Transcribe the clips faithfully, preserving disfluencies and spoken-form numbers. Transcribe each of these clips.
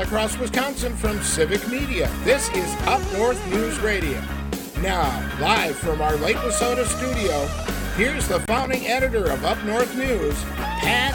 across Wisconsin from Civic Media. This is Up North News Radio. Now, live from our Lake Wissota studio, here's the founding editor of Up North News, Pat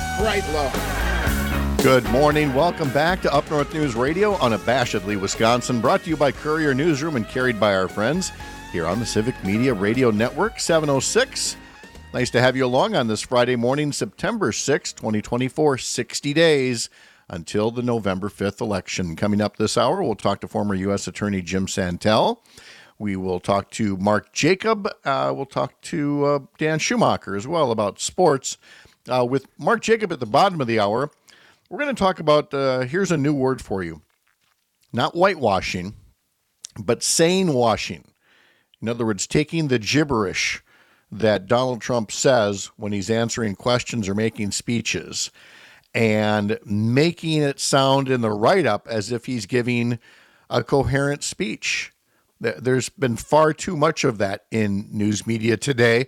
Brightlow. Good morning. Welcome back to Up North News Radio, unabashedly Wisconsin, brought to you by Courier Newsroom and carried by our friends here on the Civic Media Radio Network, seven oh six. Nice to have you along on this Friday morning, September sixth, twenty twenty-four, sixty days until the November fifth election. Coming up this hour, we'll talk to former U S Attorney Jim Santel. We will talk to Mark Jacob. Uh, we'll talk to uh, Dan Schumacher as well about sports. Uh, with Mark Jacob at the bottom of the hour, we're going to talk about, uh, here's a new word for you, not whitewashing, but sane washing. In other words, taking the gibberish that Donald Trump says when he's answering questions or making speeches and making it sound in the write-up as if he's giving a coherent speech. There's been far too much of that in news media today,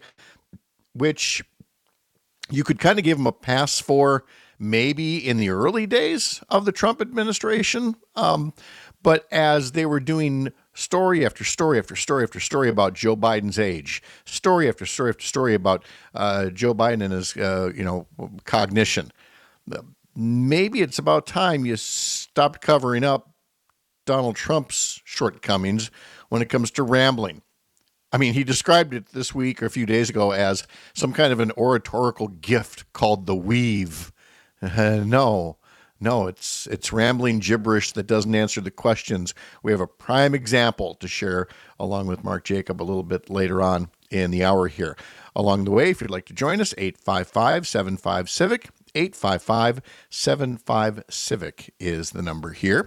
which you could kind of give him a pass for maybe in the early days of the Trump administration. Um, but as they were doing story after story after story after story about Joe Biden's age, story after story after story about uh, Joe Biden and his, uh, you know, cognition. Maybe it's about time you stopped covering up Donald Trump's shortcomings when it comes to rambling. I mean, he described it this week or a few days ago as some kind of an oratorical gift called the weave. Uh, no. No, it's it's rambling gibberish that doesn't answer the questions. We have a prime example to share along with Mark Jacob a little bit later on in the hour here. Along the way, if you'd like to join us, eight five five, seven five, CIVIC, eight five five, seven five, CIVIC is the number here.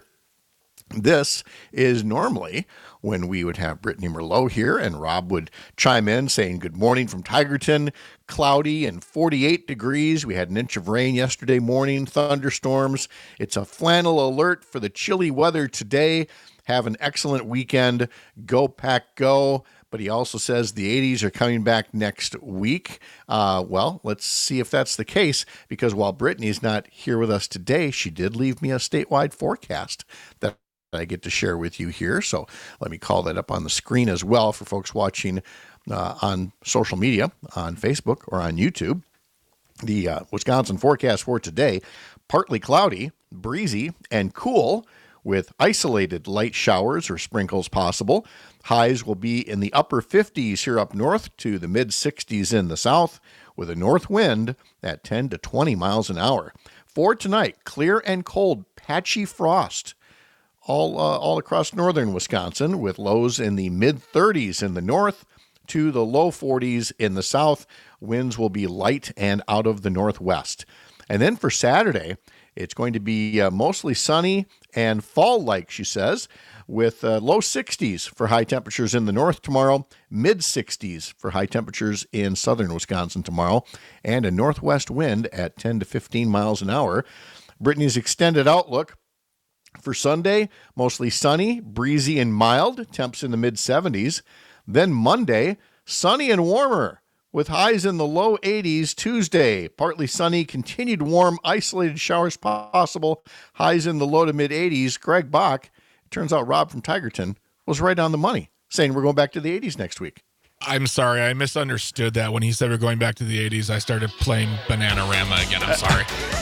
This is normally when we would have Brittany Merlot here and Rob would chime in saying good morning from Tigerton, cloudy and forty-eight degrees. We had an inch of rain yesterday morning, thunderstorms. It's a flannel alert for the chilly weather today. Have an excellent weekend. Go Pack Go. But he also says the eighties are coming back next week. Uh, well, let's see if that's the case, because while Brittany's not here with us today, she did leave me a statewide forecast that I get to share with you here. So let me call that up on the screen as well for folks watching uh, on social media, on Facebook or on YouTube. The uh, Wisconsin forecast for today, partly cloudy, breezy, and cool with isolated light showers or sprinkles possible. Highs will be in the upper fifties here up north to the mid sixties in the south with a north wind at ten to twenty miles an hour. For tonight, clear and cold, patchy frost all uh, all across northern Wisconsin with lows in the mid thirties in the north to the low forties in the south. Winds will be light and out of the northwest. And then for Saturday, it's going to be uh, mostly sunny and fall-like, she says, with uh, low sixties for high temperatures in the north tomorrow, mid sixties for high temperatures in southern Wisconsin tomorrow, and a northwest wind at ten to fifteen miles an hour. Brittany's extended outlook for Sunday, mostly sunny, breezy, and mild, temps in the mid seventies. Then Monday, sunny and warmer with highs in the low eighties. Tuesday, partly sunny, continued warm, isolated showers possible, highs in the low to mid eighties. Greg Bach, it turns out Rob from Tigerton, was right on the money, saying we're going back to the eighties next week. I'm sorry, I misunderstood that. When he said we're going back to the eighties, I started playing Bananarama again. I'm sorry.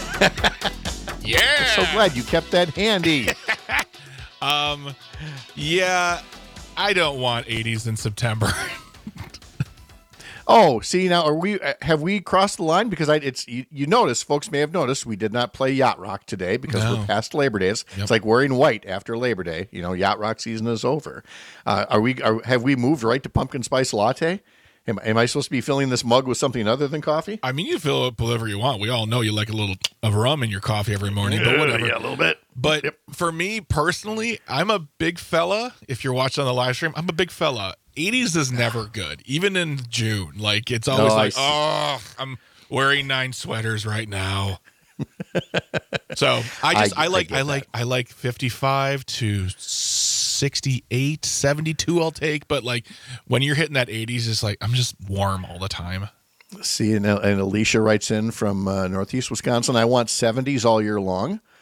Yeah. I'm so glad you kept that handy. um, yeah, I don't want eighties in September. Oh, see, now are we? Have we crossed the line? Because I, it's you, you notice, folks may have noticed, we did not play Yacht Rock today because No. we're past Labor Day. It's, Yep. it's like wearing white after Labor Day. You know, Yacht Rock season is over. Uh, are we? Are, have we moved right to pumpkin spice latte? Am, am I supposed to be filling this mug with something other than coffee? I mean, you fill it whatever you want. We all know you like a little of rum in your coffee every morning, but whatever. Yeah, a little bit. But Yep. for me personally, I'm a big fella. If you're watching on the live stream, I'm a big fella. eighties is never good, even in June. Like, it's always No, I like, see. oh, I'm wearing nine sweaters right now. So I just I- I, like I I, get like that. I like fifty-five to sixty-eight, seventy-two I'll take, but like when you're hitting that eighties, it's like I'm just warm all the time. See, and, and Alicia writes in from uh, Northeast Wisconsin, I want seventies all year long.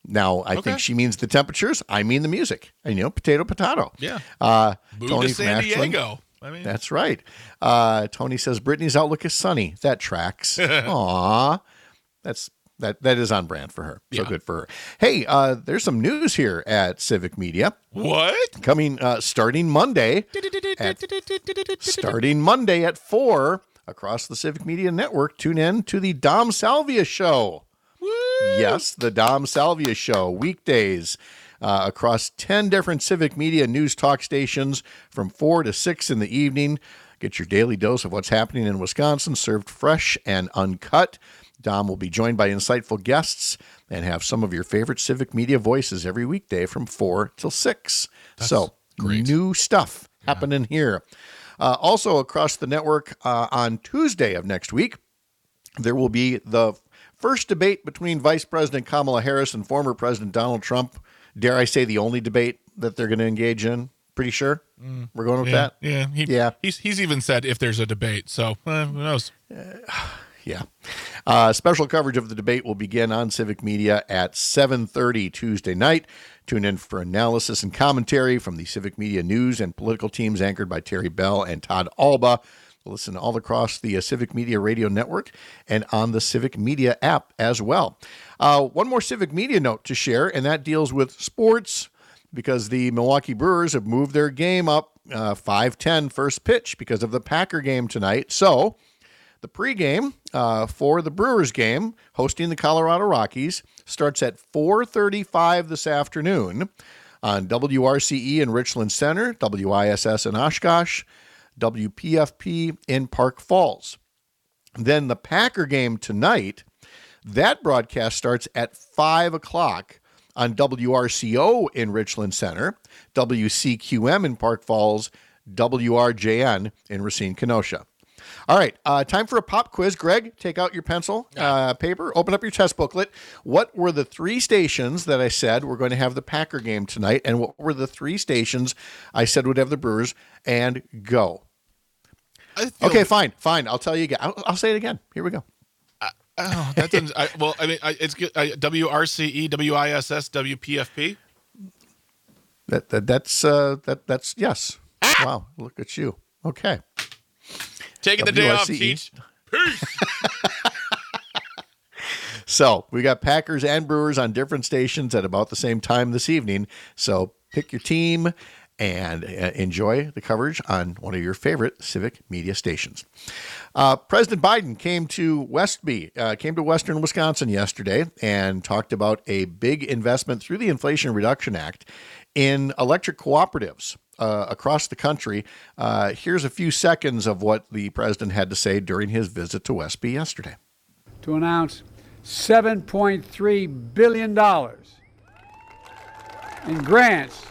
Now, I Okay. think she means the temperatures. I mean the music. And, you know, potato, potato. Yeah. Uh, Move Tony to from San Ashland. Diego. I mean, That's right. Uh, Tony says Brittany's outlook is sunny. That tracks. Aw. That's that that is on brand for her. So Yeah. good for her. Hey, uh, there's some news here at Civic Media what? coming uh, starting Monday. At, starting Monday at four across the Civic Media Network. Tune in to the Dom Salvia Show. Woo! Yes, the Dom Salvia Show, weekdays uh, across ten different Civic Media news talk stations from four to six in the evening. Get your daily dose of what's happening in Wisconsin, served fresh and uncut. Dom will be joined by insightful guests and have some of your favorite Civic Media voices every weekday from four till six. That's so, great. new stuff happening here. Uh, also, across the network uh, on Tuesday of next week, there will be the first debate between Vice President Kamala Harris and former President Donald Trump. Dare I say the only debate that they're going to engage in? Pretty sure mm, we're going with yeah, that. Yeah, he, yeah. He's he's even said if there's a debate. So uh, who knows? Yeah. Uh, special coverage of the debate will begin on Civic Media at seven thirty Tuesday night. Tune in for analysis and commentary from the Civic Media news and political teams anchored by Terry Bell and Todd Alba. Listen all across the uh, Civic Media Radio Network and on the Civic Media app as well. Uh, one more Civic Media note to share, and that deals with sports, because the Milwaukee Brewers have moved their game up uh, five ten first pitch because of the Packer game tonight. So the pregame uh, for the Brewers game, hosting the Colorado Rockies, starts at four thirty-five this afternoon on W R C E in Richland Center, W I S S in Oshkosh, W P F P in Park Falls. Then the Packer game tonight, that broadcast starts at five o'clock on W R C O in Richland Center, W C Q M in Park Falls, W R J N in Racine, Kenosha. All right, uh, time for a pop quiz. Greg, take out your pencil, uh, paper, open up your test booklet. What were the three stations that I said were going to have the Packer game tonight, and what were the three stations I said would have the Brewers? And go. Okay, fine, fine. I'll tell you again. I'll, I'll say it again. Here we go. Uh, oh, that doesn't. I, well, I mean, I, it's good. I, W R C E, W I S S, W P F P. That, that that's uh, that that's yes. Wow, look at you. Okay. Taking the day off, Teach. Peace. So we got Packers and Brewers on different stations at about the same time this evening. So pick your team and uh, enjoy the coverage on one of your favorite Civic Media stations. Uh, President Biden came to Westby, uh, came to Western Wisconsin yesterday and talked about a big investment through the Inflation Reduction Act in electric cooperatives uh, across the country. Uh, here's a few seconds of what the president had to say during his visit to Westby yesterday. To announce seven point three billion dollars in grants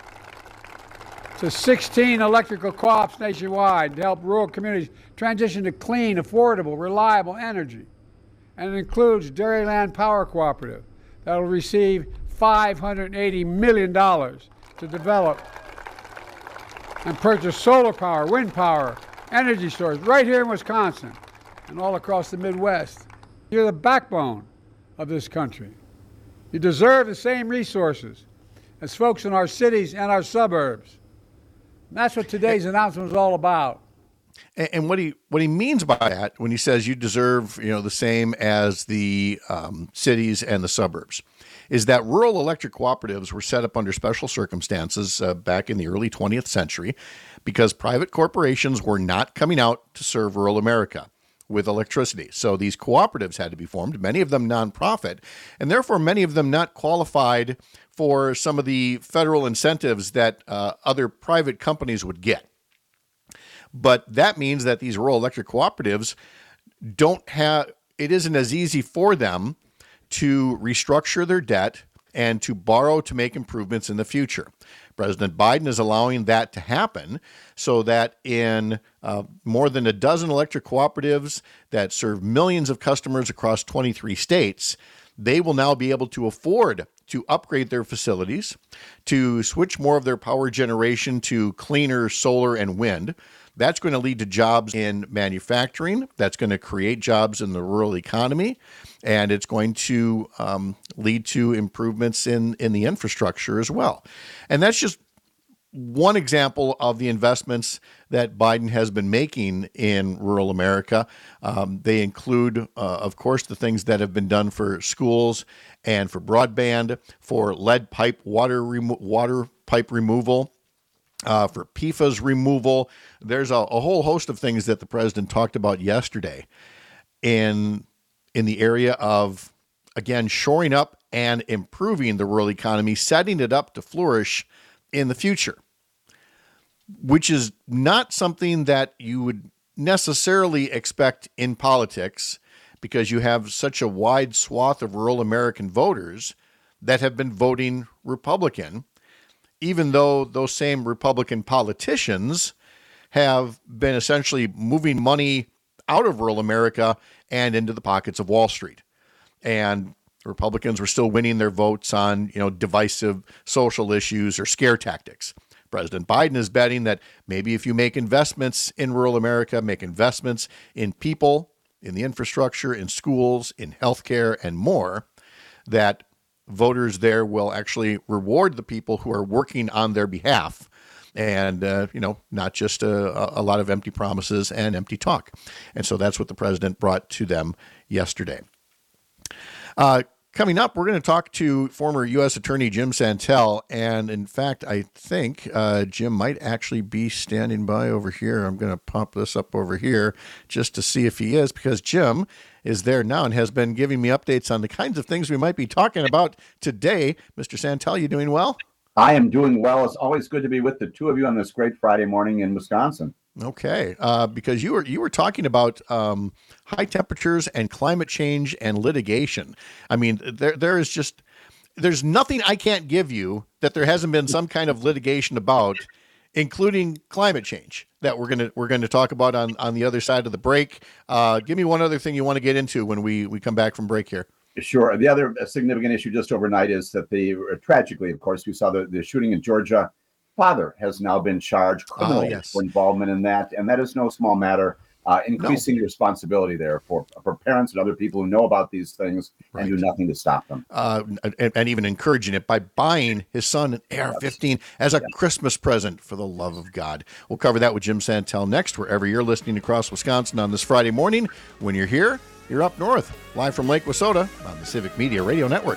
to sixteen electrical co-ops nationwide to help rural communities transition to clean, affordable, reliable energy. And it includes Dairyland Power Cooperative that will receive five hundred eighty million dollars to develop and purchase solar power, wind power, energy storage right here in Wisconsin and all across the Midwest. You're the backbone of this country. You deserve the same resources as folks in our cities and our suburbs. And that's what today's announcement is all about. And, and what he what he means by that, when he says you deserve, you know, the same as the um, cities and the suburbs, is that rural electric cooperatives were set up under special circumstances uh, back in the early twentieth century because private corporations were not coming out to serve rural America with electricity. So these cooperatives had to be formed, many of them nonprofit, and therefore many of them not qualified for some of the federal incentives that uh, other private companies would get. But that means that these rural electric cooperatives don't have, it isn't as easy for them to restructure their debt and to borrow to make improvements in the future. President Biden is allowing that to happen so that in uh, more than a dozen electric cooperatives that serve millions of customers across twenty-three states, they will now be able to afford to upgrade their facilities, to switch more of their power generation to cleaner solar and wind. That's going to lead to jobs in manufacturing. That's going to create jobs in the rural economy. And it's going to um, lead to improvements in, in the infrastructure as well. And that's just one example of the investments that Biden has been making in rural America. Um, they include, uh, of course, the things that have been done for schools and for broadband, for lead pipe water remo- water pipe removal, uh, for P F A S removal. There's a, a whole host of things that the president talked about yesterday in in the area of, again, shoring up and improving the rural economy, setting it up to flourish in the future, which is not something that you would necessarily expect in politics, because you have such a wide swath of rural American voters that have been voting Republican, even though those same Republican politicians have been essentially moving money out of rural America and into the pockets of Wall Street. And Republicans were still winning their votes on, you know, divisive social issues or scare tactics. President Biden is betting that maybe if you make investments in rural America, make investments in people, in the infrastructure, in schools, in healthcare, and more, that voters there will actually reward the people who are working on their behalf. And, uh, you know, not just a, a lot of empty promises and empty talk. And so that's what the president brought to them yesterday. Uh, coming up, we're going to talk to former U S Attorney Jim Santel. And in fact, I think uh, Jim might actually be standing by over here. I'm going to pop this up over here just to see if he is, because Jim is there now and has been giving me updates on the kinds of things we might be talking about today. Mister Santel, you doing well? I am doing well. It's always good to be with the two of you on this great Friday morning in Wisconsin. Okay, uh, because you were you were talking about um, high temperatures and climate change and litigation. I mean, there there is just there's nothing I can't give you that there hasn't been some kind of litigation about, including climate change, that we're gonna we're going to talk about on, on the other side of the break. Uh, give me one other thing you want to get into when we, we come back from break here. Sure. The other significant issue just overnight is that the tragically, of course, we saw the, the shooting in Georgia. Father has now been charged criminally oh, yes. for involvement in that, and that is no small matter. Uh, increasing no. responsibility there for for parents and other people who know about these things right. and do nothing to stop them. Uh, and, and even encouraging it by buying his son an A R fifteen yes. as a yes. Christmas present, for the love of God. We'll cover that with Jim Santel next, wherever you're listening across Wisconsin on this Friday morning. When you're here, you're up north, live from Lake Wissota on the Civic Media Radio Network.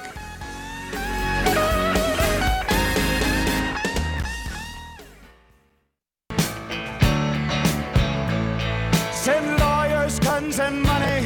Send lawyers, guns, and money.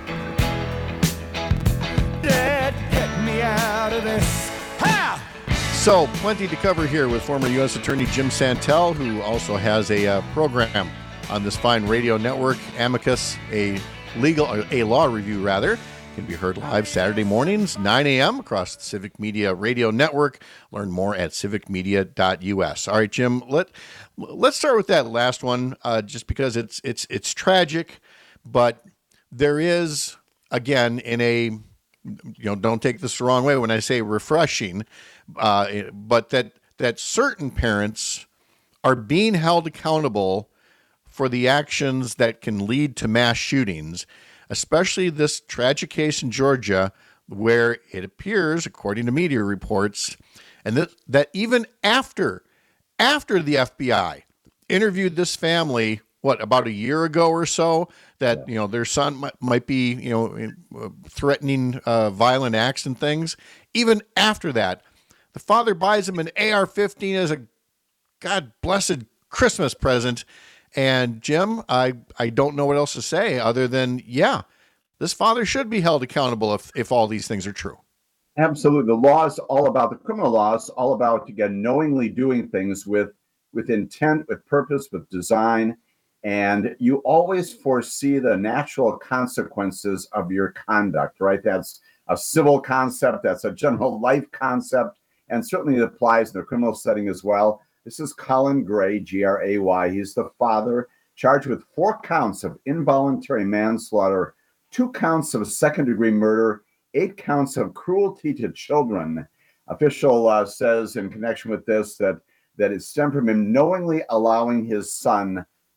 Dad, get me out of this. Ha! So, plenty to cover here with former U S Attorney Jim Santel, who also has a uh, program on this fine radio network, Amicus, a legal, a law review rather, can be heard live Saturday mornings, nine a.m. across the Civic Media Radio Network. Learn more at civic media dot u s. All right, Jim, let, let's start with that last one, uh, just because it's, it's, it's tragic, but there is, again, in a, you know, don't take this the wrong way when I say refreshing, uh, but that, that certain parents are being held accountable for the actions that can lead to mass shootings, especially this tragic case in Georgia, where it appears, according to media reports, and that, that even after, after the F B I interviewed this family, what, about a year ago or so, that, you know, their son might, might be, you know, threatening uh, violent acts and things, even after that, the father buys him an A R fifteen as a God blessed Christmas present. And Jim, I, I don't know what else to say other than, yeah, this father should be held accountable if, if all these things are true. Absolutely. The law is all about, the criminal law is all about, again, knowingly doing things with, with intent, with purpose, with design. And you always foresee the natural consequences of your conduct, right? That's a civil concept. That's a general life concept. And certainly it applies in the criminal setting as well. This is Colin Gray, G R A Y. He's the father, charged with four counts of involuntary manslaughter, two counts of second-degree murder, eight counts of cruelty to children. Official uh, says in connection with this that, that it stemmed from him knowingly allowing his son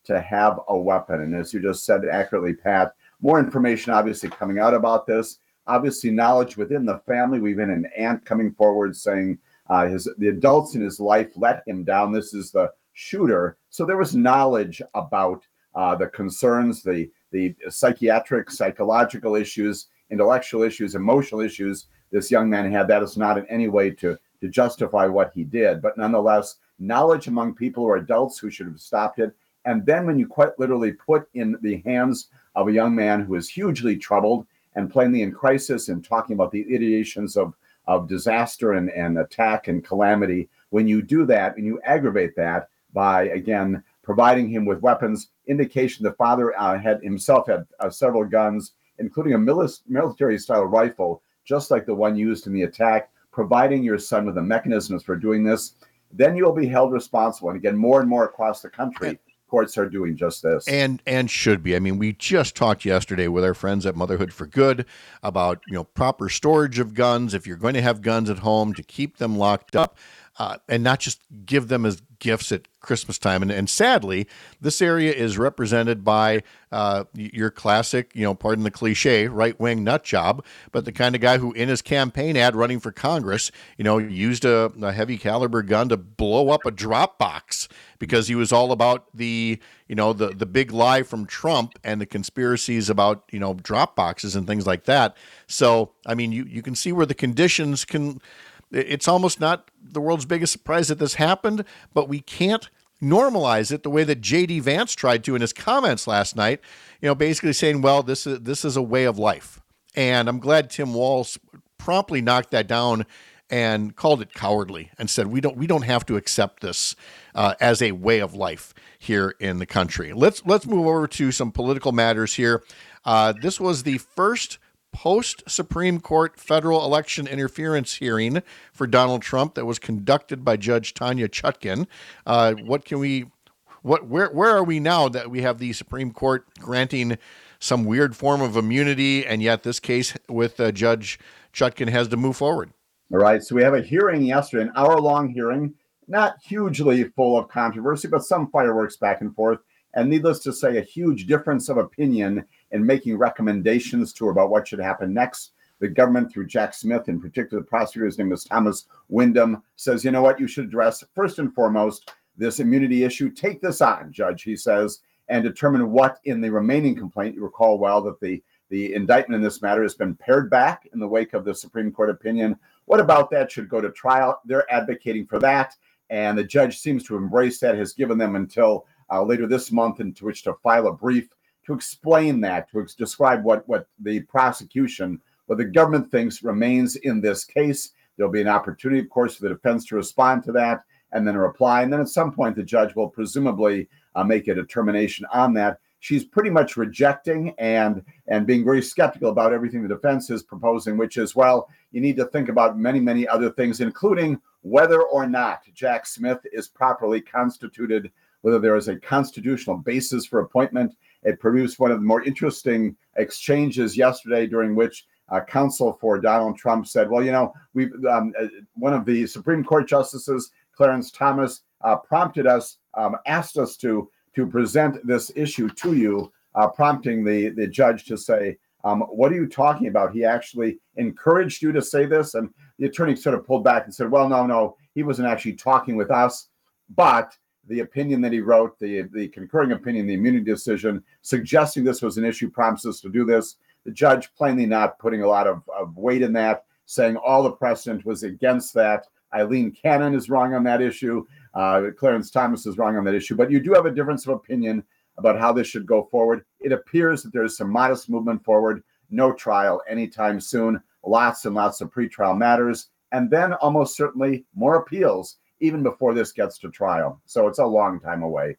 to have a weapon. And as you just said accurately, Pat, more information obviously coming out about this. Obviously, knowledge within the family. We've been an aunt coming forward saying uh, his the adults in his life let him down. This is the shooter. So there was knowledge about uh, the concerns, the the psychiatric, psychological issues, intellectual issues, emotional issues this young man had. That is not in any way to, to justify what he did. But nonetheless, knowledge among people or adults who should have stopped it. And then when you quite literally put in the hands of a young man who is hugely troubled and plainly in crisis and talking about the ideations of, of disaster and, and attack and calamity, when you do that and you aggravate that by, again, providing him with weapons, indication the father uh, had himself had uh, several guns, including a mili- military-style rifle, just like the one used in the attack, providing your son with the mechanisms for doing this, then you'll be held responsible. And again, more and more across the country, courts are doing just this. And and should be. I mean, we just talked yesterday with our friends at Motherhood for Good about, you know, proper storage of guns. If you're going to have guns at home, to keep them locked up uh, and not just give them as gifts at Christmas time. And, and sadly, this area is represented by uh, your classic, you know, pardon the cliche, right-wing nut job, but the kind of guy who in his campaign ad running for Congress, you know, used a, a heavy caliber gun to blow up a drop box because he was all about the, you know, the, the big lie from Trump and the conspiracies about, you know, drop boxes and things like that. So, I mean, you, you can see where the conditions can, it's almost not the world's biggest surprise that this happened, but we can't normalize it the way that J D Vance tried to in his comments last night, you know, basically saying, well, this is this is a way of life. And I'm glad Tim Walz promptly knocked that down and called it cowardly and said, we don't we don't have to accept this uh, as a way of life here in the country. Let's let's move over to some political matters here. Uh, this was the first post-Supreme Court federal election interference hearing for Donald Trump that was conducted by Judge Tanya Chutkan. Uh, what can we, what, where, where are we now that we have the Supreme Court granting some weird form of immunity, and yet this case with uh, Judge Chutkan has to move forward? All right, so we have a hearing yesterday, an hour-long hearing, not hugely full of controversy, but some fireworks back and forth. And needless to say, a huge difference of opinion in making recommendations to her about what should happen next. The government, through Jack Smith, in particular, the prosecutor's name is Thomas Wyndham, says, you know what, you should address first and foremost this immunity issue. Take this on, Judge, he says, and determine what in the remaining complaint. You recall well that the, the indictment in this matter has been pared back in the wake of the Supreme Court opinion. What about that should go to trial? They're advocating for that, and the judge seems to embrace that, has given them until Uh, later this month into which to file a brief to explain that, to ex- describe what, what the prosecution, what the government thinks remains in this case. There'll be an opportunity, of course, for the defense to respond to that and then a reply. And then at some point, the judge will presumably uh, make a determination on that. She's pretty much rejecting and, and being very skeptical about everything the defense is proposing, which is, well, you need to think about many, many other things, including whether or not Jack Smith is properly constituted, whether there is a constitutional basis for appointment. It produced one of the more interesting exchanges yesterday, during which uh, counsel for Donald Trump said, well, you know, we um, uh, one of the Supreme Court justices, Clarence Thomas, uh, prompted us, um, asked us to, to present this issue to you, uh, prompting the, the judge to say, um, what are you talking about? He actually encouraged you to say this. And the attorney sort of pulled back and said, well, no, no, he wasn't actually talking with us, but the opinion that he wrote, the, the concurring opinion, the immunity decision, suggesting this was an issue, prompts us to do this. The judge plainly not putting a lot of, of weight in that, saying all the precedent was against that. Eileen Cannon is wrong on that issue. Uh, Clarence Thomas is wrong on that issue. But you do have a difference of opinion about how this should go forward. It appears that there's some modest movement forward. No trial anytime soon. Lots and lots of pretrial matters. And then almost certainly more appeals even before this gets to trial. So it's a long time away.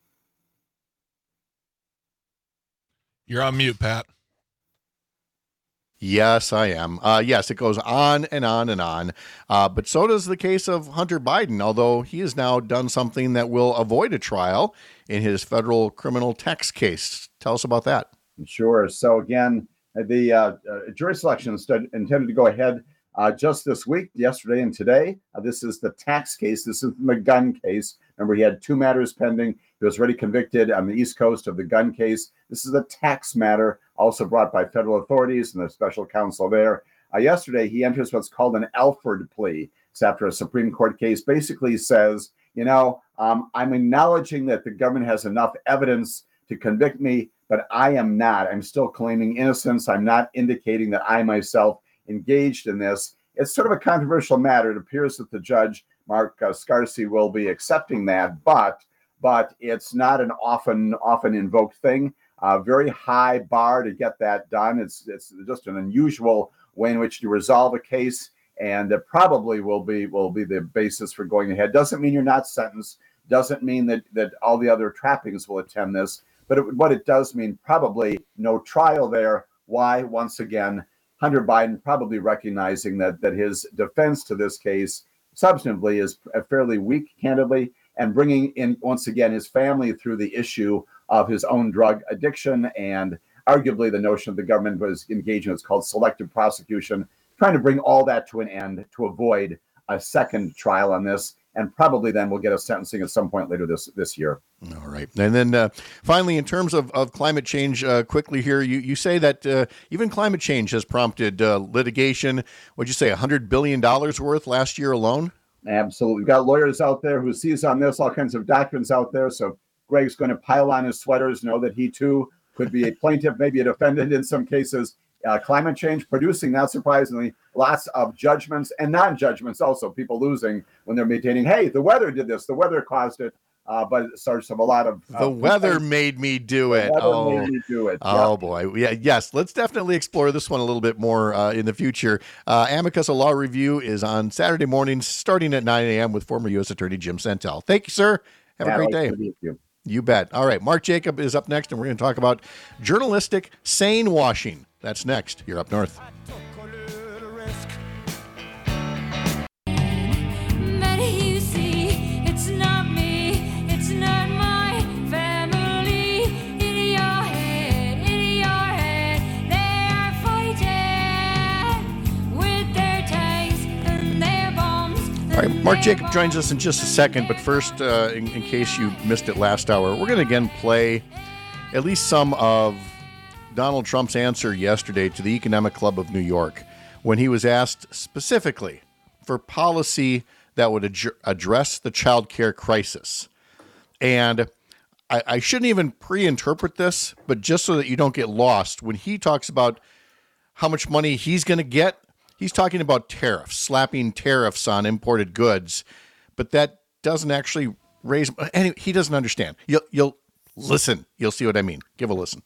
You're on mute, Pat. Yes, I am. Uh, yes, it goes on and on and on. Uh, but so does the case of Hunter Biden, although he has now done something that will avoid a trial in his federal criminal tax case. Tell us about that. Sure. So again, the uh, uh, jury selection is intended to go ahead Uh, just this week, yesterday and today. Uh, this is the tax case. This is the gun case. Remember, he had two matters pending. He was already convicted on the East Coast of the gun case. This is a tax matter, also brought by federal authorities and the special counsel there. Uh, yesterday, he enters what's called an Alford plea. It's after a Supreme Court case. Basically says, you know, um, I'm acknowledging that the government has enough evidence to convict me, but I am not. I'm still claiming innocence. I'm not indicating that I myself engaged in this. It's sort of a controversial matter. It appears that the judge, Mark uh, Scarsi, will be accepting that, but but it's not an often often invoked thing. Uh, very high bar to get that done. It's it's just an unusual way in which to resolve a case, and it probably will be will be the basis for going ahead. Doesn't mean you're not sentenced. Doesn't mean that that all the other trappings will attend this. But it, what it does mean, probably no trial there. Why? Once again, Hunter Biden probably recognizing that that his defense to this case substantively is fairly weak, candidly, and bringing in, once again, his family through the issue of his own drug addiction, and arguably the notion of the government was engaging in what's called selective prosecution, trying to bring all that to an end to avoid a second trial on this. And probably then we'll get a sentencing at some point later this this year. All right. And then uh, finally, in terms of, of climate change, uh, quickly here, you, you say that uh, even climate change has prompted uh, litigation. What'd you say, one hundred billion dollars worth last year alone? Absolutely. We've got lawyers out there who sees on this, all kinds of documents out there. So Greg's going to pile on his sweaters, know that he too could be a plaintiff, maybe a defendant in some cases. Uh, climate change producing, not surprisingly, lots of judgments and non-judgments also, people losing when they're maintaining, hey, the weather did this, the weather caused it, uh, but it starts of a lot of... Uh, the weather complaints. made me do it. The oh, made me do it. oh yeah. boy. Yeah, yes, let's definitely explore this one a little bit more uh, in the future. Uh, Amicus, a law review, is on Saturday mornings starting at nine a.m. with former U S Attorney Jim Santel. Thank you, sir. Have yeah, a great day. Thank you. You bet. All right, Mark Jacob is up next, and we're going to talk about journalistic sane washing. That's next. You're Up North. All right, Mark Jacob joins us in just a second, but first, uh, in, in case you missed it last hour, we're going to again play at least some of Donald Trump's answer yesterday to the Economic Club of New York when he was asked specifically for policy that would ad- address the child care crisis. And I, I shouldn't even pre-interpret this, but just so that you don't get lost, when he talks about how much money he's going to get, he's talking about tariffs, slapping tariffs on imported goods, but that doesn't actually raise. Anyway, he doesn't understand. You'll, you'll listen. You'll see what I mean. Give a listen.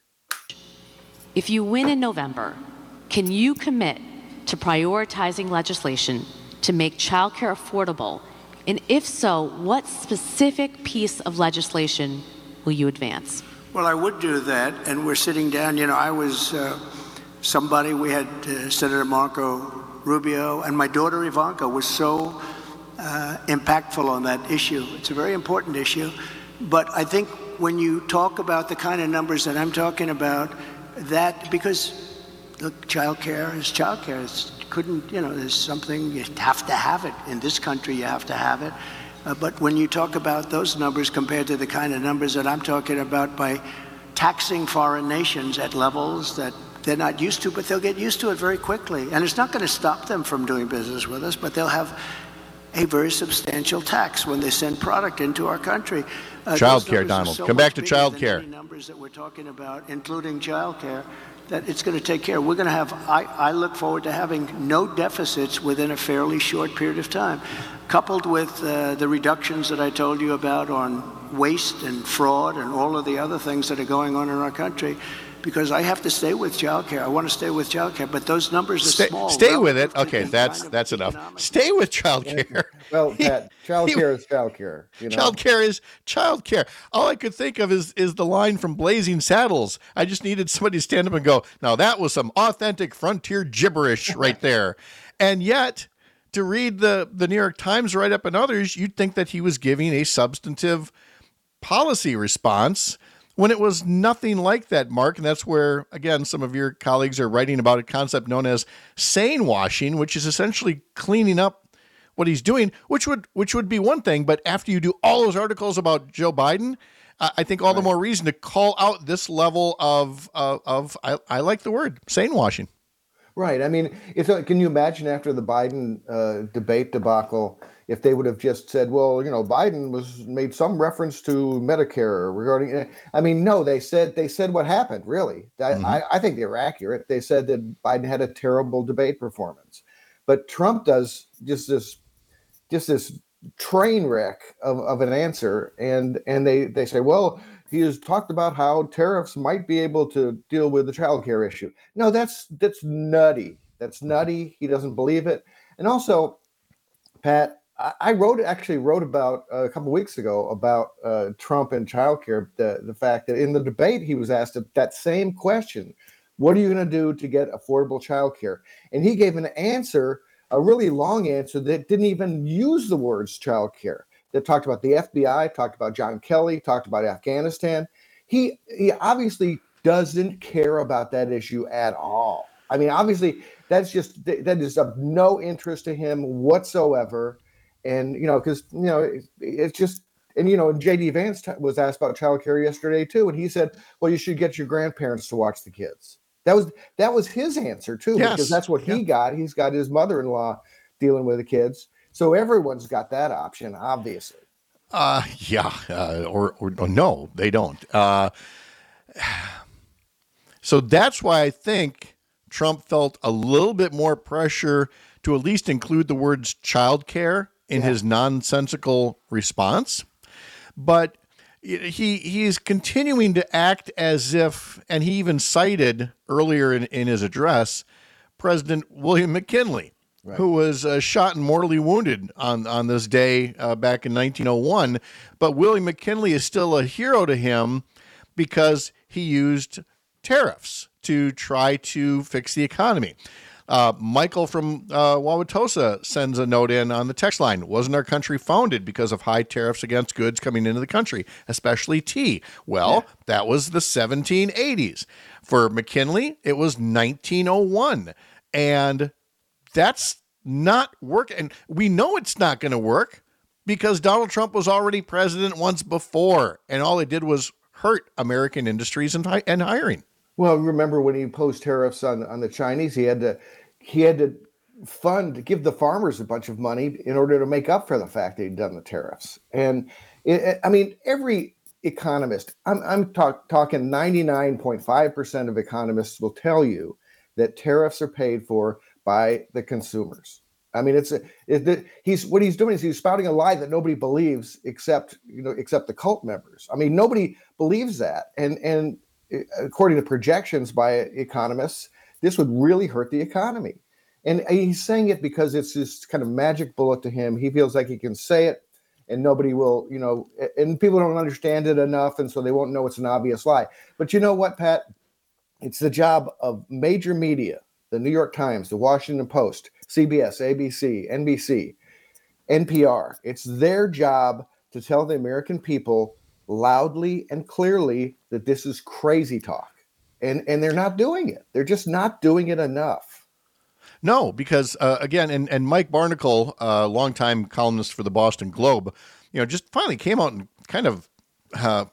If you win in November, can you commit to prioritizing legislation to make childcare affordable? And if so, what specific piece of legislation will you advance? Well, I would do that, and we're sitting down. You know, I was uh, somebody, we had uh, Senator Marco Rubio, and my daughter Ivanka was so uh, impactful on that issue. It's a very important issue. But I think when you talk about the kind of numbers that I'm talking about, that, because look, child care is child care. It's, couldn't, you know, there's something, you have to have it. In this country, you have to have it. Uh, but when you talk about those numbers compared to the kind of numbers that I'm talking about by taxing foreign nations at levels that they're not used to, but they'll get used to it very quickly. And it's not going to stop them from doing business with us, but they'll have a very substantial tax when they send product into our country. Uh, child care, Donald. So Come back to child care. Numbers that we're talking about, including child care, that it's going to take care. We're going to have, I, I look forward to having no deficits within a fairly short period of time, coupled with uh, the reductions that I told you about on waste and fraud and all of the other things that are going on in our country. Because I have to stay with childcare. I want to stay with childcare, but those numbers are stay, small. Stay with it. Okay, that's kind of that's enough. Stay with childcare. Well, Pat, childcare is childcare. You know? Childcare is childcare. All I could think of is is the line from Blazing Saddles. I just needed somebody to stand up and go, "Now that was some authentic frontier gibberish right there." And yet, to read the the New York Times write-up and others, you'd think that he was giving a substantive policy response, when it was nothing like that, Mark. And that's where, again, some of your colleagues are writing about a concept known as sane washing, which is essentially cleaning up what he's doing, which would which would be one thing. But after you do all those articles about Joe Biden, uh, I think all right. the more reason to call out this level of uh, of I, I like the word sane washing. Right. I mean, if, can you imagine after the Biden uh, debate debacle, if they would have just said, well, you know, Biden was made some reference to Medicare regarding, I mean, no, they said, they said what happened, really. I, mm-hmm. I, I think they were accurate. They said that Biden had a terrible debate performance, but Trump does just this, just this train wreck of, of an answer. And, and they, they say, well, he has talked about how tariffs might be able to deal with the child care issue. No, that's that's nutty. That's nutty. He doesn't believe it. And also, Pat, I, I wrote actually wrote about uh, a couple of weeks ago about uh, Trump and child care, the, the fact that in the debate he was asked that same question, what are you going to do to get affordable child care? And he gave an answer, a really long answer that didn't even use the words child care. That talked about the F B I, talked about John Kelly, talked about Afghanistan. He he obviously doesn't care about that issue at all. I mean, obviously, that's just that is of no interest to him whatsoever. And you know, because you know, it, it's just and you know, J D Vance t- was asked about childcare yesterday too, and he said, "Well, you should get your grandparents to watch the kids." That was that was his answer too, yes. because that's what yeah. he got. He's got his mother-in-law dealing with the kids. So everyone's got that option, obviously. Uh, yeah, uh, or, or or no, they don't. Uh, so that's why I think Trump felt a little bit more pressure to at least include the words child care in yeah. his nonsensical response. But he he is continuing to act as if, and he even cited earlier in, in his address, President William McKinley. Right. Who was uh, shot and mortally wounded on, on this day uh, back in nineteen oh one. But William McKinley is still a hero to him because he used tariffs to try to fix the economy. Uh, Michael from uh, Wauwatosa sends a note in on the text line. Wasn't our country founded because of high tariffs against goods coming into the country, especially tea? Well, yeah. that was the seventeen eighties. For McKinley, it was nineteen oh one. And that's not working. And we know it's not going to work because Donald Trump was already president once before, and all it did was hurt American industries and, hi- and hiring. Well, remember when he imposed tariffs on, on the Chinese, he had to he had to fund, give the farmers a bunch of money in order to make up for the fact that he'd done the tariffs. And it, I mean, every economist, I'm, I'm talk, talking ninety-nine point five percent of economists will tell you that tariffs are paid for by the consumers. I mean, it's a, it, he's what he's doing is he's spouting a lie that nobody believes except you know except the cult members. I mean, nobody believes that, and and according to projections by economists, this would really hurt the economy. And he's saying it because it's this kind of magic bullet to him. He feels like he can say it, and nobody will, you know, and people don't understand it enough, and so they won't know it's an obvious lie. But you know what, Pat? It's the job of major media. The New York Times, the Washington Post, C B S, A B C, N B C, N P R. It's their job to tell the American people loudly and clearly that this is crazy talk. And and they're not doing it. They're just not doing it enough. No, because, uh, again, and, and Mike Barnicle, uh, longtime columnist for the Boston Globe, you know, just finally came out and kind of uh,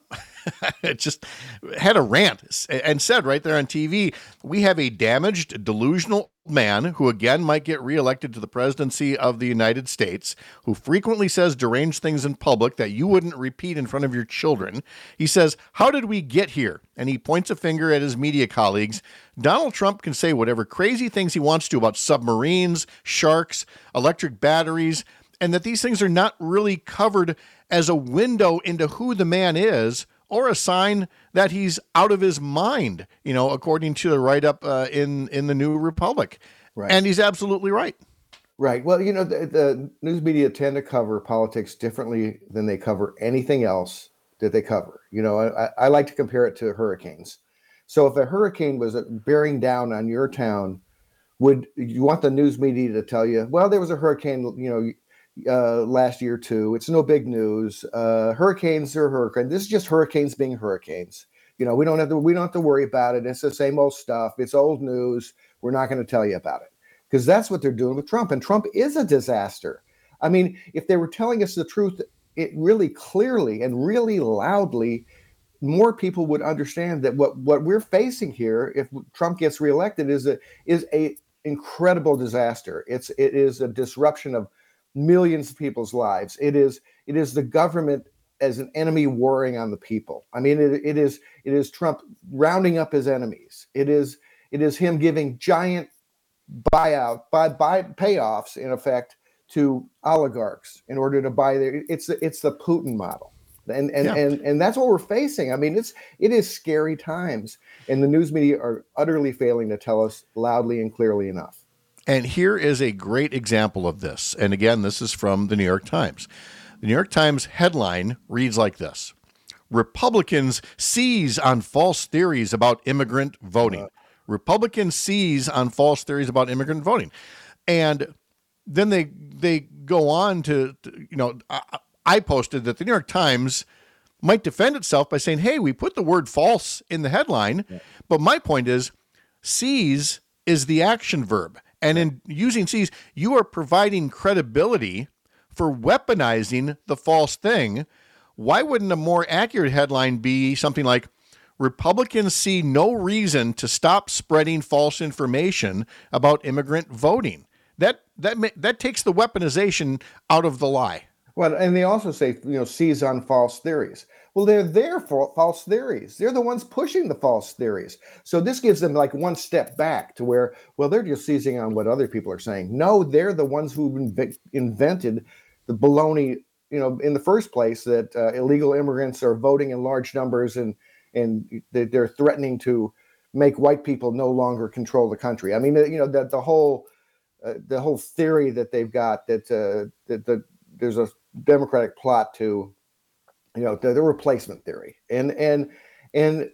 it just had a rant and said right there on T V, we have a damaged, delusional man who again might get reelected to the presidency of the United States, who frequently says deranged things in public that you wouldn't repeat in front of your children. He says, how did we get here? And he points a finger at his media colleagues. Donald Trump can say whatever crazy things he wants to about submarines, sharks, electric batteries, and that these things are not really covered as a window into who the man is, or a sign that he's out of his mind, you know, according to the write-up uh, in, in the New Republic. Right. And he's absolutely right. Right. Well, you know, the, the news media tend to cover politics differently than they cover anything else that they cover. You know, I, I like to compare it to hurricanes. So if a hurricane was bearing down on your town, would you want the news media to tell you, well, there was a hurricane, you know, Uh, last year too. It's no big news. Uh, hurricanes are hurricanes. This is just hurricanes being hurricanes. You know, we don't have to. We don't have to worry about it. It's the same old stuff. It's old news. We're not going to tell you about it because that's what they're doing with Trump. And Trump is a disaster. I mean, if they were telling us the truth, it really clearly and really loudly, more people would understand that what, what we're facing here, if Trump gets reelected, is a is a incredible disaster. It's it is a disruption of millions of people's lives. It is it is the government as an enemy warring on the people. I mean, it, it is it is Trump rounding up his enemies. It is it is him giving giant buyout buy buy payoffs in effect to oligarchs in order to buy their. It's the it's the Putin model. And and, yeah. and and that's what we're facing. I mean, it's it is scary times, and the news media are utterly failing to tell us loudly and clearly enough. And here is a great example of this. And again, this is from the New York Times. The New York Times headline reads like this: Republicans seize on false theories about immigrant voting. Uh, Republicans seize on false theories about immigrant voting. And then they they go on to, to you know, I, I posted that the New York Times might defend itself by saying, hey, we put the word false in the headline. Yeah. But my point is, seize is the action verb. And in using seize, you are providing credibility for weaponizing the false thing. Why wouldn't a more accurate headline be something like, Republicans see no reason to stop spreading false information about immigrant voting? That that that takes the weaponization out of the lie. Well, and they also say, you know, seize on false theories. Well, they're there for false theories. They're the ones pushing the false theories. So this gives them like one step back to where, well, they're just seizing on what other people are saying. No, they're the ones who inv- invented the baloney, you know, in the first place, that uh, illegal immigrants are voting in large numbers and and they're threatening to make white people no longer control the country. I mean, you know, that the whole uh, the whole theory that they've got that uh, that the there's a Democratic plot to, you know, the, the replacement theory. And and and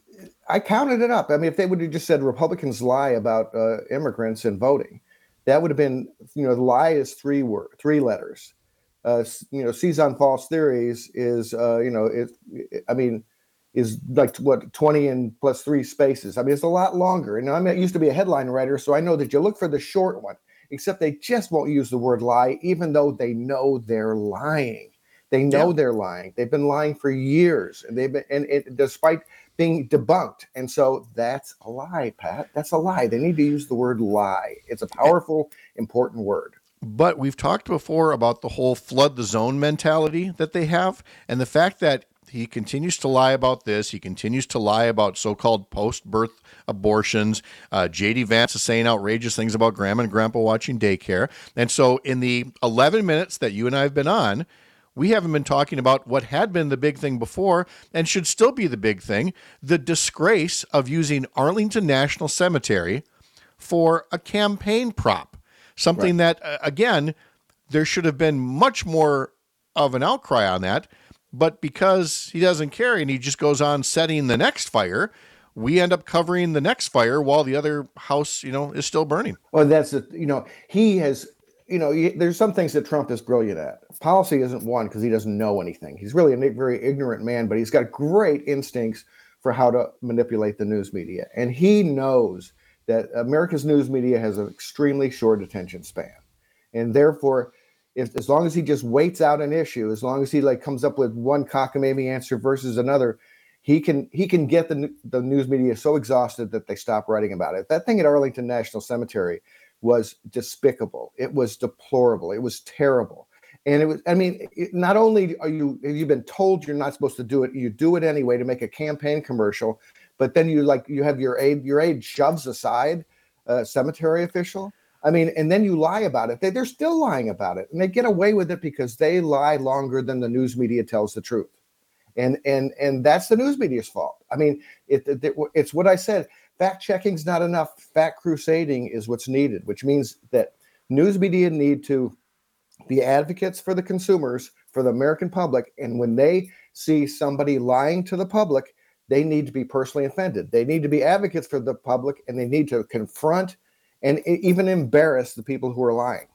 I counted it up. I mean, if they would have just said Republicans lie about uh, immigrants and voting, that would have been, you know, the lie is three word, three letters. Uh, you know, seize on false theories is, uh, you know, it, it, I mean, is like what, twenty and plus three spaces. I mean, it's a lot longer. And I mean, I used to be a headline writer, so I know that you look for the short one, except they just won't use the word lie, even though they know they're lying. They know yeah. they're lying. They've been lying for years, and they've been, and it, despite being debunked. And so that's a lie, Pat. That's a lie. They need to use the word lie. It's a powerful, important word. But we've talked before about the whole flood the zone mentality that they have, and the fact that he continues to lie about this. He continues to lie about so-called post-birth abortions. Uh, J D Vance is saying outrageous things about grandma and grandpa watching daycare. And so in the eleven minutes that you and I have been on, we haven't been talking about what had been the big thing before and should still be the big thing, the disgrace of using Arlington National Cemetery for a campaign prop. Something right. that, uh, again, there should have been much more of an outcry on that. But because he doesn't care and he just goes on setting the next fire, we end up covering the next fire while the other house, you know, is still burning. Well, that's it. You know, he has, you know, there's some things that Trump is brilliant at. Policy isn't one because he doesn't know anything. He's really a very ignorant man, but he's got great instincts for how to manipulate the news media. And he knows that America's news media has an extremely short attention span. And therefore, if as long as he just waits out an issue, as long as he like comes up with one cockamamie answer versus another, he can he can get the the news media so exhausted that they stop writing about it. That thing at Arlington National Cemetery was despicable. It was deplorable. It was terrible. And it was, I mean, it, not only are you have you been told you're not supposed to do it, you do it anyway to make a campaign commercial, but then you like you have your aide your aide shoves aside a cemetery official. I mean, and then you lie about it. They, they're still lying about it, and they get away with it because they lie longer than the news media tells the truth, and and and that's the news media's fault. I mean, it, it it's what I said. Fact checking's not enough. Fact crusading is what's needed, which means that news media need to be advocates for the consumers, for the American public, and when they see somebody lying to the public, they need to be personally offended. They need to be advocates for the public, and they need to confront and even embarrass the people who are lying.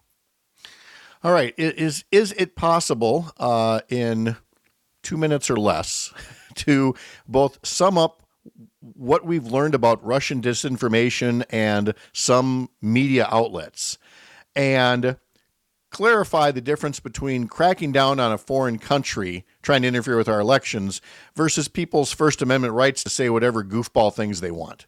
All right. Is is it possible uh, in two minutes or less to both sum up what we've learned about Russian disinformation and some media outlets, and clarify the difference between cracking down on a foreign country trying to interfere with our elections versus people's First Amendment rights to say whatever goofball things they want.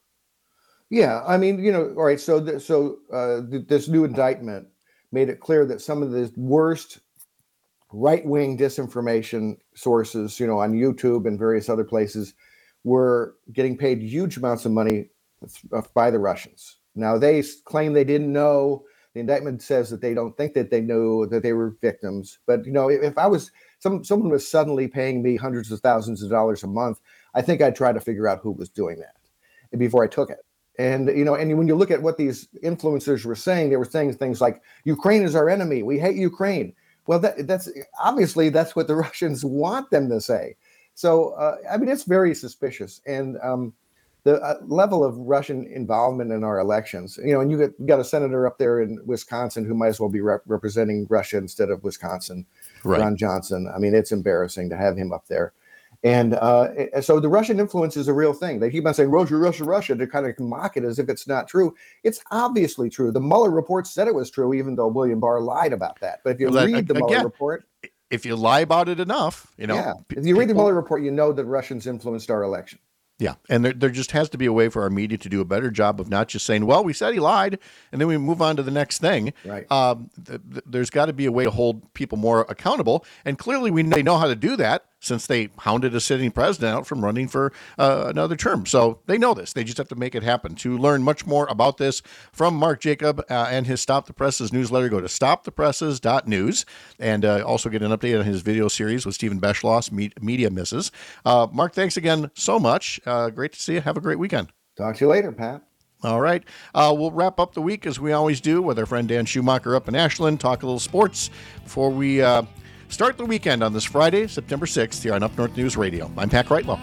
Yeah, I mean, you know, all right. So, th- so uh, th- this new indictment made it clear that some of the worst right-wing disinformation sources, you know, on YouTube and various other places, were getting paid huge amounts of money by the Russians. Now, they claim they didn't know. The indictment says that they don't think that they knew that they were victims. But, you know, if, if I was, some someone was suddenly paying me hundreds of thousands of dollars a month, I think I'd try to figure out who was doing that before I took it. And, you know, and when you look at what these influencers were saying, they were saying things like, Ukraine is our enemy. We hate Ukraine. Well, that, that's obviously that's what the Russians want them to say. So, uh, I mean, it's very suspicious. And, um, the uh, level of Russian involvement in our elections, you know, and you got, you got a senator up there in Wisconsin who might as well be rep- representing Russia instead of Wisconsin, right. Ron Johnson. I mean, it's embarrassing to have him up there. And uh, so the Russian influence is a real thing. They keep on saying, Russia, Russia, Russia, to kind of mock it as if it's not true. It's obviously true. The Mueller report said it was true, even though William Barr lied about that. But if you well, read that, the again, Mueller report. If you lie about it enough, you know. Yeah. If you read people, the Mueller report, you know that Russians influenced our election. Yeah, and there, there just has to be a way for our media to do a better job of not just saying, well, we said he lied, and then we move on to the next thing. Right. Um, th- th- there's got to be a way to hold people more accountable, and clearly we they know how to do that since they hounded a sitting president out from running for uh, another term. So they know this. They just have to make it happen. To learn much more about this from Mark Jacob uh, and his Stop the Presses newsletter, go to stop the presses dot news and uh, also get an update on his video series with Stephen Beschloss, Me- Media Misses. Uh, Mark, thanks again so much. Uh, great to see you. Have a great weekend. Talk to you later, Pat. All right. Uh, we'll wrap up the week as we always do with our friend Dan Schumacher up in Ashland, talk a little sports before we uh, start the weekend on this Friday, September sixth, here on Up North News Radio. I'm Pat Kreitlow.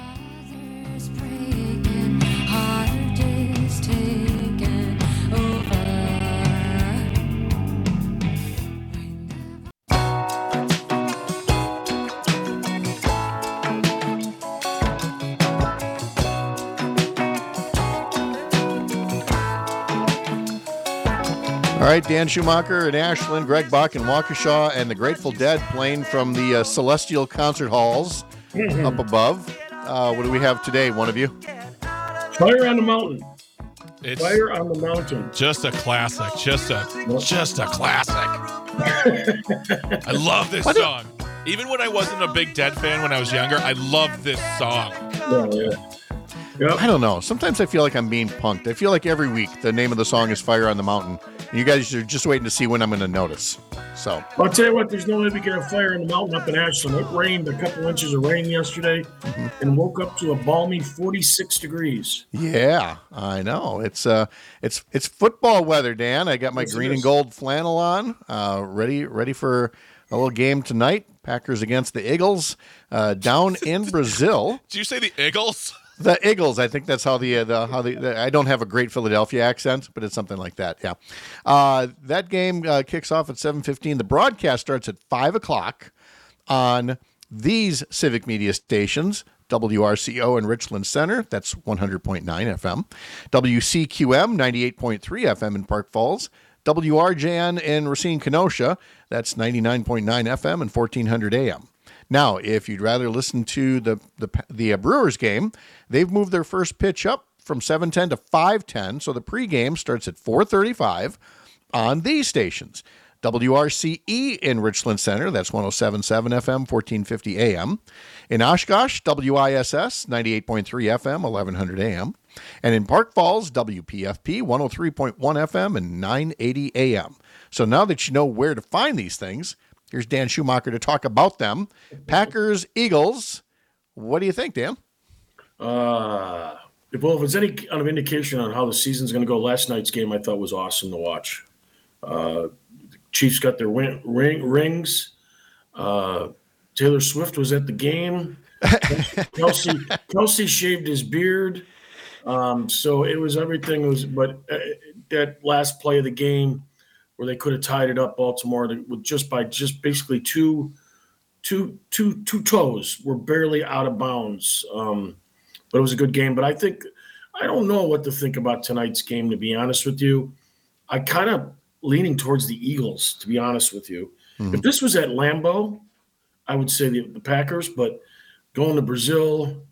All right, Dan Schumacher in Ashland, Greg Bach in Waukesha, and the Grateful Dead playing from the uh, Celestial Concert Halls up above. Uh, what do we have today, one of you? Fire on the Mountain. It's Fire on the Mountain. Just a classic. Just a just a classic. I love this what song. Is- Even when I wasn't a big Dead fan when I was younger, I loved this song. Yeah, yeah. Yep. I don't know. Sometimes I feel like I'm being punked. I feel like every week the name of the song is Fire on the Mountain. And you guys are just waiting to see when I'm going to notice. So I'll tell you what, there's no way we can have fire on the mountain up in Ashland. It rained a couple inches of rain yesterday mm-hmm. and woke up to a balmy forty-six degrees. Yeah, I know. It's uh, it's it's football weather, Dan. I got my yes, green and gold flannel on, uh, ready ready for a little game tonight. Packers against the Eagles uh, down in Brazil. Did you say the Eagles? The Eagles, I think that's how the uh, the how the, the I don't have a great Philadelphia accent, but it's something like that. Yeah, uh, that game uh, kicks off at seven fifteen. The broadcast starts at five o'clock on these Civic Media stations: W R C O in Richland Center, that's one hundred point nine F M; W C Q M ninety-eight point three F M in Park Falls; W R J N in Racine Kenosha, that's ninety-nine point nine F M and fourteen hundred A M. Now, if you'd rather listen to the the, the uh, Brewers game, they've moved their first pitch up from seven ten to five ten, so the pregame starts at four thirty-five on these stations. W R C E in Richland Center, that's one oh seven point seven F M, fourteen fifty A M. In Oshkosh, W I S S, ninety-eight point three F M, eleven hundred A M. And in Park Falls, W P F P, one oh three point one F M and nine eighty A M. So now that you know where to find these things, here's Dan Schumacher to talk about them. Packers, Eagles. What do you think, Dan? Uh, well, if it's any kind of indication on how the season's going to go, last night's game I thought was awesome to watch. Uh, the Chiefs got their win- ring, rings. Uh, Taylor Swift was at the game. Kelsey, Kelsey shaved his beard. Um, so it was everything. It was, but uh, that last play of the game, where they could have tied it up, Baltimore, with just by just basically two, two, two, two toes were barely out of bounds. Um, but it was a good game. But I think I don't know what to think about tonight's game, to be honest with you. I kind of leaning towards the Eagles, to be honest with you. Mhm. If this was at Lambeau, I would say the, the Packers, but going to Brazil,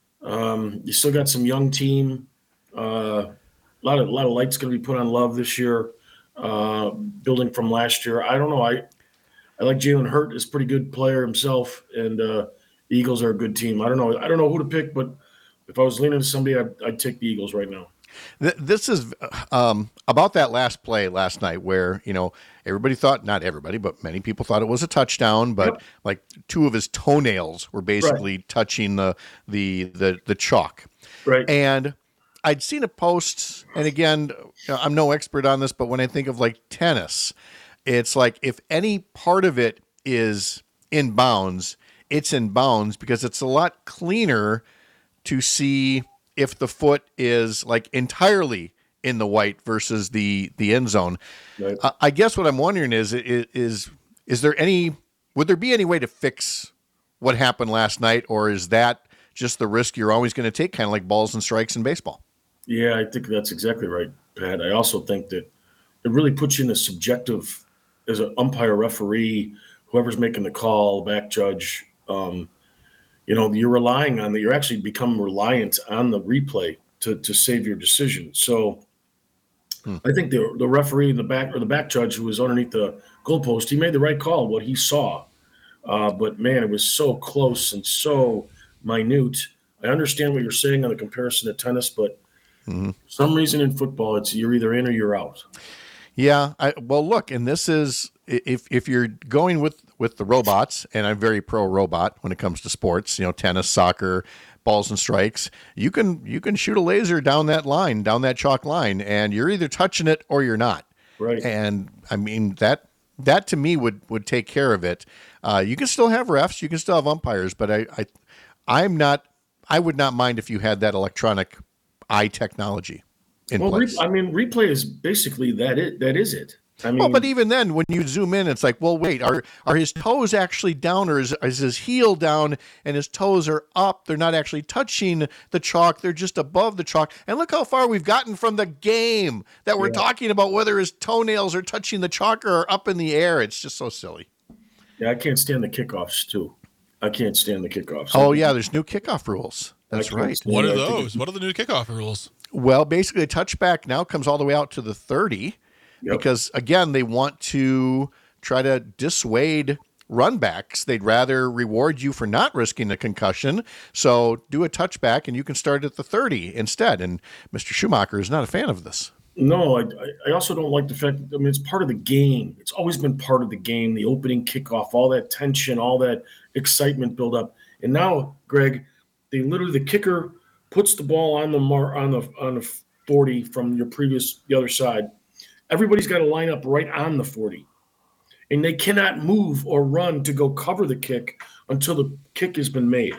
um, you still got some young team. Uh, a lot of a lot of lights going to be put on Love this year, uh, building from last year. I don't know. I I like Jalen Hurt is a pretty good player himself, and uh, the Eagles are a good team. I don't know. I don't know who to pick, but if I was leaning to somebody, I'd, I'd take the Eagles right now. This is um, about that last play last night where, you know, everybody thought, not everybody, but many people thought it was a touchdown, but yep. like two of his toenails were basically right. touching the, the, the, the chalk. Right. And I'd seen a post, and again, I'm no expert on this, but when I think of like tennis, it's like if any part of it is in bounds, it's in bounds because it's a lot cleaner to see if the foot is like entirely in the white versus the, the end zone. Right. Uh, I guess what I'm wondering is, is, is, is there any, would there be any way to fix what happened last night, or is that just the risk you're always going to take, kind of like balls and strikes in baseball? Yeah, I think that's exactly right, Pat. I also think that it really puts you in a subjective, as an umpire, referee, whoever's making the call, back judge, um, you know, you're relying on that. You're actually become reliant on the replay to, to save your decision. So hmm. I think the the referee in the back, or the back judge who was underneath the goalpost, he made the right call, what he saw. Uh, but man, it was so close and so minute. I understand what you're saying on the comparison to tennis, but mm-hmm. for some reason in football, it's you're either in or you're out. Yeah. I, well, look, and this is, if if you're going with, with the robots, and I'm very pro robot when it comes to sports, you know, tennis, soccer, balls and strikes, you can, you can shoot a laser down that line, down that chalk line, and you're either touching it or you're not. Right. And I mean, that, that to me would, would take care of it. Uh, you can still have refs, you can still have umpires, but I, I, I'm not, I would not mind if you had that electronic eye technology in well, place. Re- I mean, replay is basically that it, that is it. I mean, well, but even then, when you zoom in, it's like, well, wait, are are his toes actually down, or is, is his heel down and his toes are up? They're not actually touching the chalk. They're just above the chalk. And look how far we've gotten from the game that we're yeah. talking about whether his toenails are touching the chalk or are up in the air. It's just so silly. Yeah, I can't stand the kickoffs, too. I can't stand the kickoffs. Oh, yeah, there's new kickoff rules. That's right. What are those? What are the new kickoff rules? Well, basically, a touchback now comes all the way out to the thirty. Yep. Because, again, they want to try to dissuade run backs. They'd rather reward you for not risking a concussion. So do a touchback, and you can start at the thirty instead. And Mister Schumacher is not a fan of this. No, I, I also don't like the fact that, I mean, it's part of the game. It's always been part of the game, the opening kickoff, all that tension, all that excitement build up. And now, Greg, they literally, the kicker puts the ball on the mar, on the on the forty from your previous, the other side. Everybody's got to line up right on the forty, and they cannot move or run to go cover the kick until the kick has been made.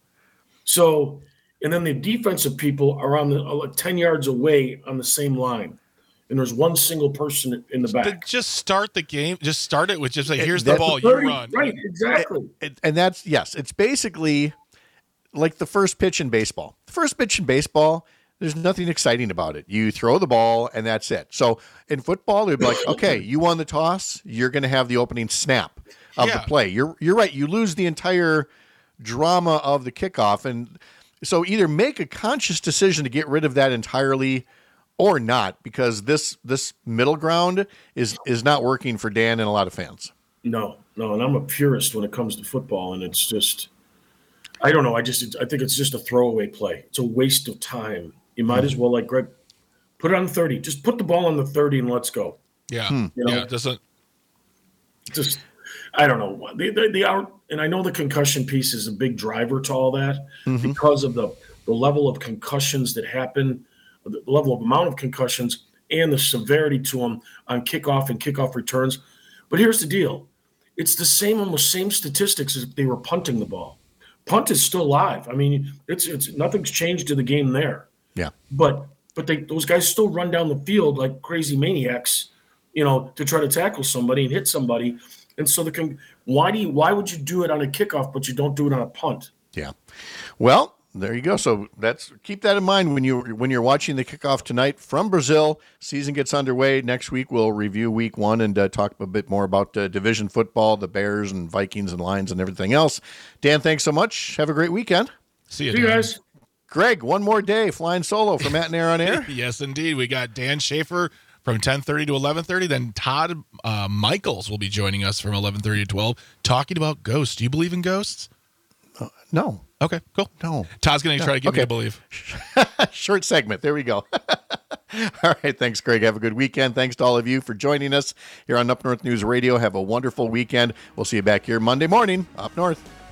So, and then the defensive people are on the uh, ten yards away on the same line, and there's one single person in the back. Just start the game. Just start it with just like, here's that's the ball, you run. Right, exactly. And, and that's, yes, it's basically like the first pitch in baseball. The first pitch in baseball, there's nothing exciting about it. You throw the ball and that's it. So in football, they'd be like, okay, you won the toss. You're going to have the opening snap of yeah. the play. You're you're right. You lose the entire drama of the kickoff. And so either make a conscious decision to get rid of that entirely or not, because this this middle ground is is not working for Dan and a lot of fans. No, no. And I'm a purist when it comes to football. And it's just, I don't know. I just, I think it's just a throwaway play. It's a waste of time. You might as well, like Greg, put it on thirty. Just put the ball on the thirty and let's go. Yeah, hmm. you know? yeah. It doesn't just, I don't know. The, the, the out, and I know the concussion piece is a big driver to all that mm-hmm. because of the the level of concussions that happen, the level of amount of concussions, and the severity to them on kickoff and kickoff returns. But here's the deal: it's the same, almost same statistics as if they were punting the ball. Punt is still live. I mean, it's it's nothing's changed to the game there. Yeah, but but they those guys still run down the field like crazy maniacs, you know, to try to tackle somebody and hit somebody. And so the con- why do you why would you do it on a kickoff but you don't do it on a punt? Yeah, well, There you go. So that's keep that in mind when you when you're watching the kickoff tonight from Brazil. Season gets underway next week. We'll review week one and uh, talk a bit more about uh, division football, the Bears and Vikings and Lions and everything else. Dan, thanks so much. Have a great weekend. See you, See you guys. Greg, one more day flying solo for Matt and Air on Air. Yes, indeed. We got Dan Schaefer from ten thirty to eleven thirty. Then Todd uh, Michaels will be joining us from eleven thirty to twelve, talking about ghosts. Do you believe in ghosts? Uh, no. Okay, cool. No. Todd's going to No. try to get Okay. me to believe. Short segment. There we go. All right. Thanks, Greg. Have a good weekend. Thanks to all of you for joining us here on Up North News Radio. Have a wonderful weekend. We'll see you back here Monday morning, Up North.